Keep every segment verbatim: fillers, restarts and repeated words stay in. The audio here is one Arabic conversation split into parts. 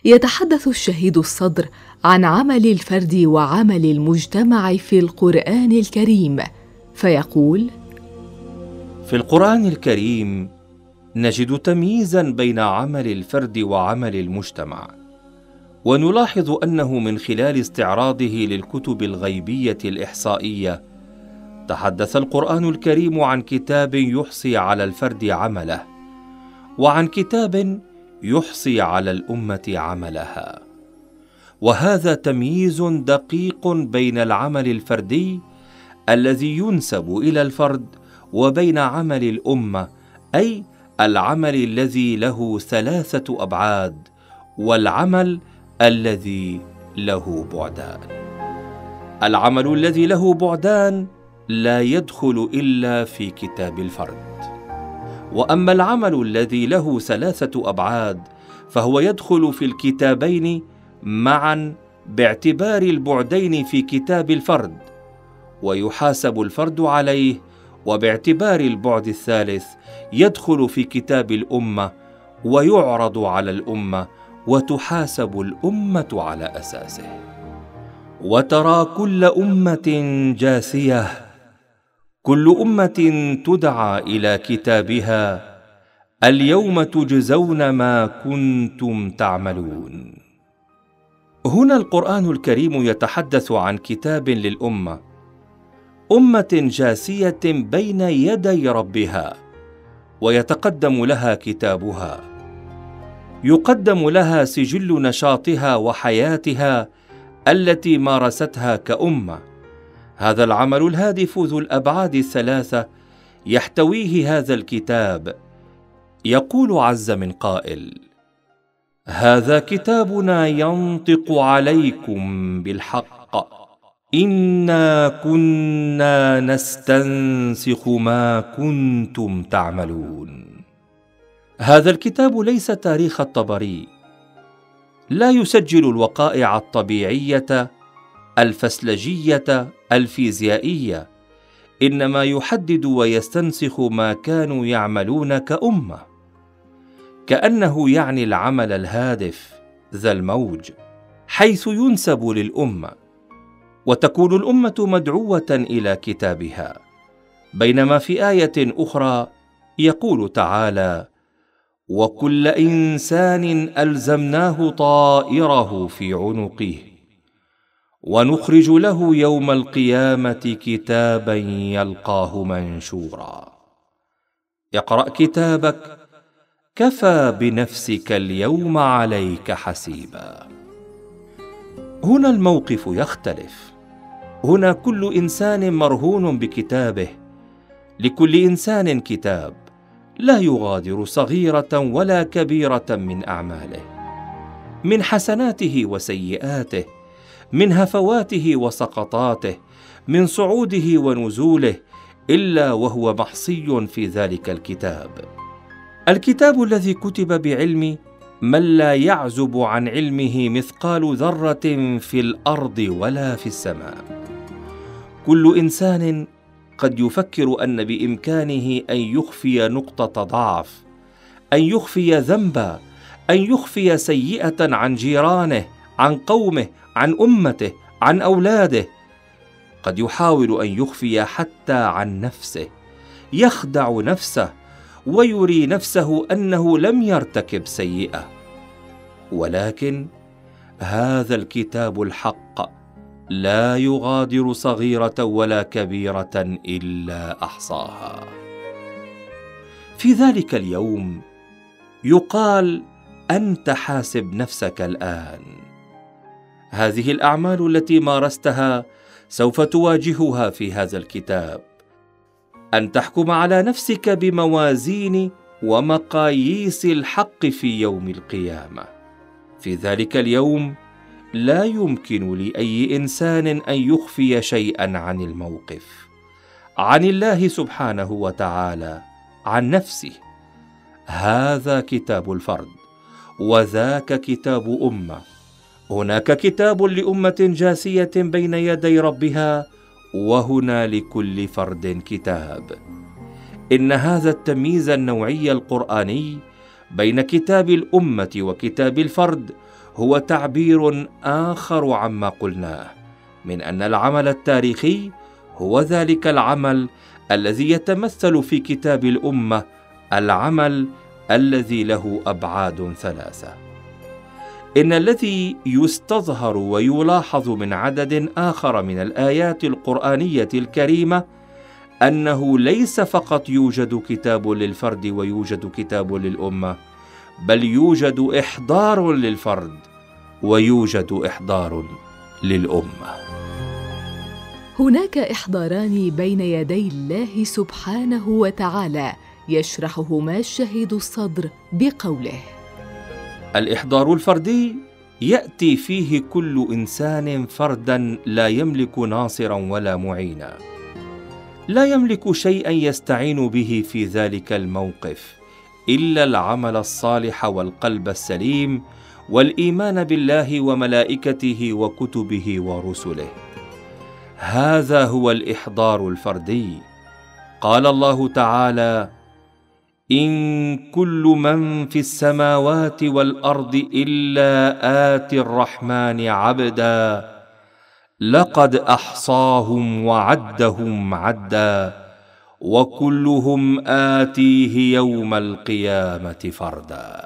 يتحدث الشهيد الصدر عن عمل الفرد وعمل المجتمع في القرآن الكريم، فيقول: في القرآن الكريم نجد تمييزاً بين عمل الفرد وعمل المجتمع، ونلاحظ أنه من خلال استعراضه للكتب الغيبية الإحصائية تحدث القرآن الكريم عن كتاب يحصي على الفرد عمله، وعن كتاب يحصي على الأمة عملها. وهذا تمييز دقيق بين العمل الفردي الذي ينسب إلى الفرد وبين عمل الأمة، أي العمل الذي له ثلاثة أبعاد، والعمل الذي له بعدان. العمل الذي له بعدان لا يدخل إلا في كتاب الفرد، وأما العمل الذي له ثلاثة أبعاد فهو يدخل في الكتابين معا باعتبار البعدين في كتاب الفرد، ويحاسب الفرد عليه، وباعتبار البعد الثالث يدخل في كتاب الأمة ويعرض على الأمة، وتحاسب الأمة على أساسه. وترى كل أمة جاثية، كل أمة تدعى إلى كتابها، اليوم تجزون ما كنتم تعملون. هنا القرآن الكريم يتحدث عن كتاب للأمة، أمة جاثية بين يدي ربها، ويتقدم لها كتابها، يقدم لها سجل نشاطها وحياتها التي مارستها كأمة. هذا العمل الهادف ذو الأبعاد الثلاثة يحتويه هذا الكتاب. يقول عز من قائل: هذا كتابنا ينطق عليكم بالحق إنا كنا نستنسخ ما كنتم تعملون. هذا الكتاب ليس تاريخ الطبري، لا يسجل الوقائع الطبيعية الفسلجية الفيزيائية، إنما يحدد ويستنسخ ما كانوا يعملون كأمة، كأنه يعني العمل الهادف ذا الموج، حيث ينسب للأمة، وتكون الأمة مدعوة إلى كتابها. بينما في آية أخرى يقول تعالى: وكل إنسان ألزمناه طائره في عنقه ونخرج له يوم القيامة كتابا يلقاه منشورا. اقرأ كتابك كفى بنفسك اليوم عليك حسيبا. هنا الموقف يختلف، هنا كل إنسان مرهون بكتابه، لكل إنسان كتاب لا يغادر صغيرة ولا كبيرة من أعماله، من حسناته وسيئاته، من هفواته وسقطاته، من صعوده ونزوله، إلا وهو محصي في ذلك الكتاب. الكتاب الذي كتب بعلم من لا يعزب عن علمه مثقال ذرة في الأرض ولا في السماء. كل إنسان قد يفكر أن بإمكانه أن يخفي نقطة ضعف، أن يخفي ذنبا، أن يخفي سيئة عن جيرانه، عن قومه، عن أمته، عن أولاده. قد يحاول أن يخفي حتى عن نفسه، يخدع نفسه ويري نفسه أنه لم يرتكب سيئة. ولكن هذا الكتاب الحق لا يغادر صغيرة ولا كبيرة إلا أحصاها. في ذلك اليوم يقال: أنت حاسب نفسك الآن. هذه الأعمال التي مارستها سوف تواجهها في هذا الكتاب، أن تحكم على نفسك بموازين ومقاييس الحق في يوم القيامة. في ذلك اليوم لا يمكن لأي إنسان أن يخفي شيئا عن الموقف، عن الله سبحانه وتعالى، عن نفسه. هذا كتاب الفرد، وذاك كتاب أمة. هناك كتاب لأمة جاثية بين يدي ربها، وهنا لكل فرد كتاب. إن هذا التمييز النوعي القرآني بين كتاب الأمة وكتاب الفرد هو تعبير آخر عما قلناه من أن العمل التاريخي هو ذلك العمل الذي يتمثل في كتاب الأمة، العمل الذي له أبعاد ثلاثة. إن الذي يستظهر ويلاحظ من عدد آخر من الآيات القرآنية الكريمة أنه ليس فقط يوجد كتاب للفرد ويوجد كتاب للأمة، بل يوجد إحضار للفرد ويوجد إحضار للأمة. هناك إحضاران بين يدي الله سبحانه وتعالى يشرحهما الشهيد الصدر بقوله: الإحضار الفردي يأتي فيه كل إنسان فردا لا يملك ناصرا ولا معينا، لا يملك شيئا يستعين به في ذلك الموقف إلا العمل الصالح والقلب السليم والإيمان بالله وملائكته وكتبه ورسله. هذا هو الإحضار الفردي. قال الله تعالى: إن كل من في السماوات والأرض إلا آتي الرحمن عبدا لقد أحصاهم وعدهم عدا وكلهم آتيه يوم القيامة فردا.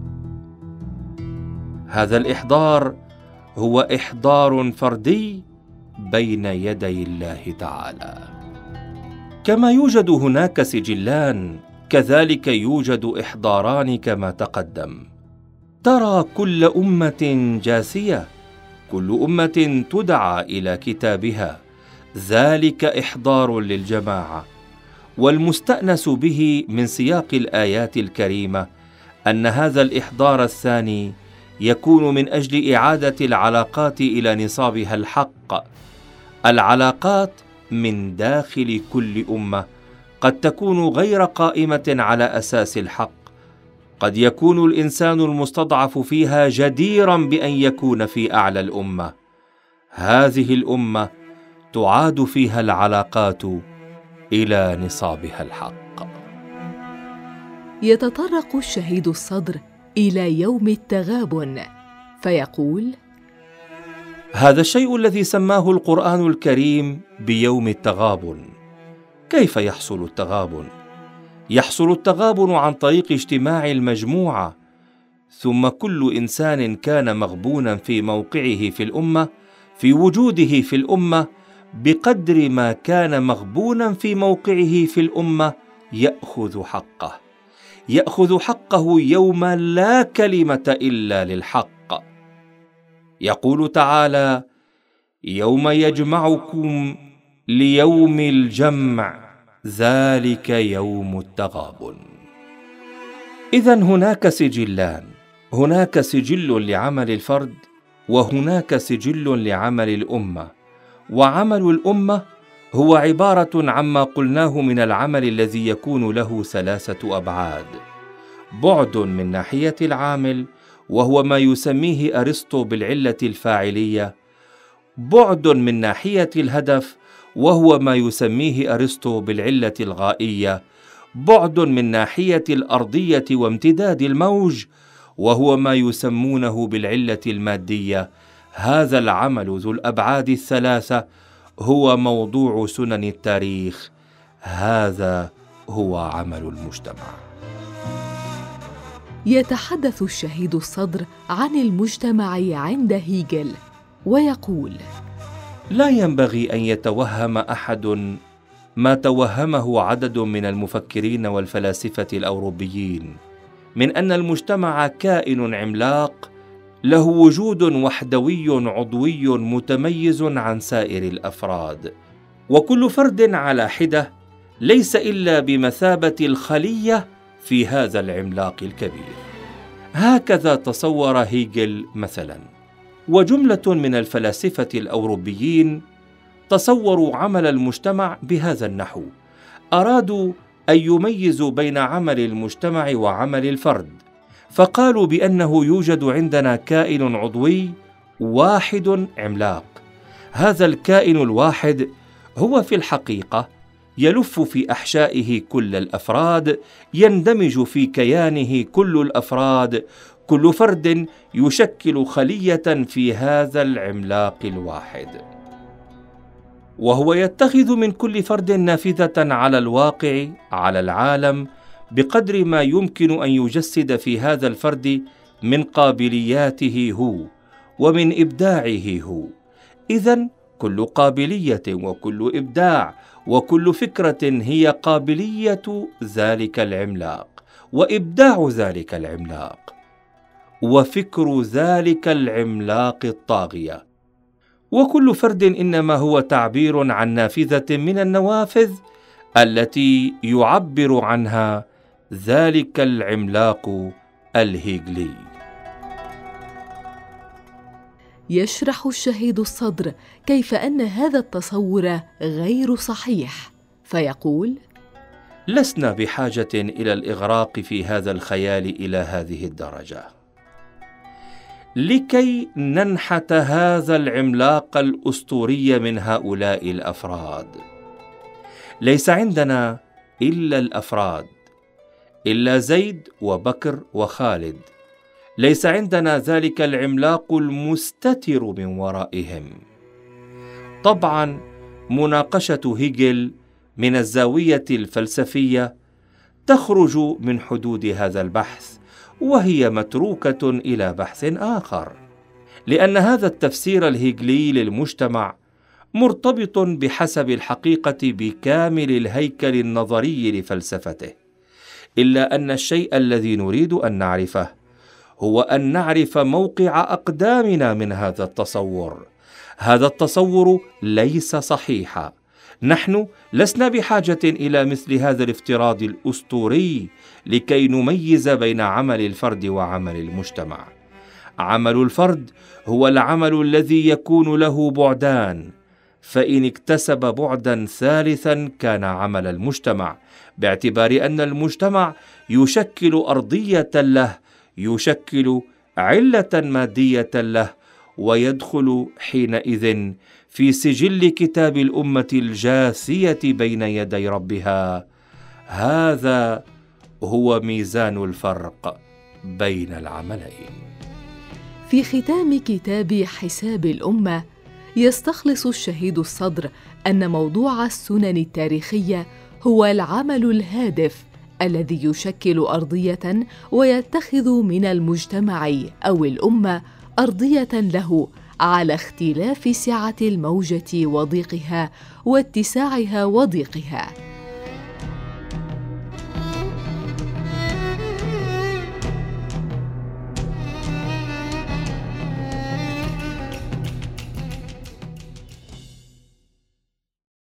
هذا الإحضار هو إحضار فردي بين يدي الله تعالى. كما يوجد هناك سجلان، كذلك يوجد إحضاران كما تقدم. ترى كل أمة جاثية، كل أمة تدعى إلى كتابها، ذلك إحضار للجماعة. والمستأنس به من سياق الآيات الكريمة أن هذا الإحضار الثاني يكون من أجل إعادة العلاقات إلى نصابها الحق. العلاقات من داخل كل أمة قد تكون غير قائمة على أساس الحق، قد يكون الإنسان المستضعف فيها جديرا بأن يكون في أعلى الأمة. هذه الأمة تعاد فيها العلاقات إلى نصابها الحق. يتطرق الشهيد الصدر إلى يوم التغابن فيقول: هذا الشيء الذي سماه القرآن الكريم بيوم التغابن. كيف يحصل التغابن؟ يحصل التغابن عن طريق اجتماع المجموعة، ثم كل إنسان كان مغبونا في موقعه في الأمة، في وجوده في الأمة، بقدر ما كان مغبونا في موقعه في الأمة يأخذ حقه، يأخذ حقه يوما لا كلمة إلا للحق. يقول تعالى: يوم يجمعكم ليوم الجمع ذلك يوم التغابن. إذن هناك سجلان، هناك سجل لعمل الفرد وهناك سجل لعمل الأمة. وعمل الأمة هو عبارة عما قلناه من العمل الذي يكون له ثلاثة أبعاد: بعد من ناحية العامل وهو ما يسميه أرسطو بالعلة الفاعلية، بعد من ناحية الهدف وهو ما يسميه أرسطو بالعلة الغائية، بعد من ناحية الأرضية وامتداد الموج وهو ما يسمونه بالعلة المادية. هذا العمل ذو الأبعاد الثلاثة هو موضوع سنن التاريخ. هذا هو عمل المجتمع. يتحدث الشهيد الصدر عن المجتمع عند هيجل ويقول: لا ينبغي أن يتوهم أحد ما توهمه عدد من المفكرين والفلاسفة الأوروبيين من أن المجتمع كائن عملاق له وجود وحدوي عضوي متميز عن سائر الأفراد، وكل فرد على حدة ليس إلا بمثابة الخلية في هذا العملاق الكبير. هكذا تصور هيجل مثلا، وجملة من الفلاسفة الأوروبيين تصوروا عمل المجتمع بهذا النحو. أرادوا أن يميزوا بين عمل المجتمع وعمل الفرد، فقالوا بأنه يوجد عندنا كائن عضوي واحد عملاق. هذا الكائن الواحد هو في الحقيقة يلف في أحشائه كل الأفراد، يندمج في كيانه كل الأفراد، كل فرد يشكل خلية في هذا العملاق الواحد، وهو يتخذ من كل فرد نافذة على الواقع، على العالم، بقدر ما يمكن أن يجسد في هذا الفرد من قابلياته هو ومن إبداعه هو. إذن كل قابلية وكل إبداع وكل فكرة هي قابلية ذلك العملاق، وإبداع ذلك العملاق، وفكر ذلك العملاق الطاغية. وكل فرد إنما هو تعبير عن نافذة من النوافذ التي يعبر عنها ذلك العملاق الهيجلي. يشرح الشهيد الصدر كيف أن هذا التصور غير صحيح، فيقول: لسنا بحاجة إلى الإغراق في هذا الخيال إلى هذه الدرجة لكي ننحت هذا العملاق الأسطوري من هؤلاء الأفراد. ليس عندنا إلا الأفراد، إلا زيد وبكر وخالد. ليس عندنا ذلك العملاق المستتر من ورائهم. طبعا مناقشة هيجل من الزاوية الفلسفية تخرج من حدود هذا البحث، وهي متروكة إلى بحث آخر، لأن هذا التفسير الهيجلي للمجتمع مرتبط بحسب الحقيقة بكامل الهيكل النظري لفلسفته. إلا أن الشيء الذي نريد أن نعرفه هو أن نعرف موقع أقدامنا من هذا التصور. هذا التصور ليس صحيحا. نحن لسنا بحاجة إلى مثل هذا الافتراض الأسطوري لكي نميز بين عمل الفرد وعمل المجتمع. عمل الفرد هو العمل الذي يكون له بعدان، فإن اكتسب بعدا ثالثا كان عمل المجتمع، باعتبار أن المجتمع يشكل أرضية له، يشكل علة مادية له، ويدخل حينئذ في سجل كتاب الأمة الجاثية بين يدي ربها. هذا هو ميزان الفرق بين العملين. في ختام كتاب حساب الأمة يستخلص الشهيد الصدر أن موضوع السنن التاريخية هو العمل الهادف الذي يشكل أرضية ويتخذ من المجتمع أو الأمة أرضية له على اختلاف سعة الموجة وضيقها واتساعها وضيقها.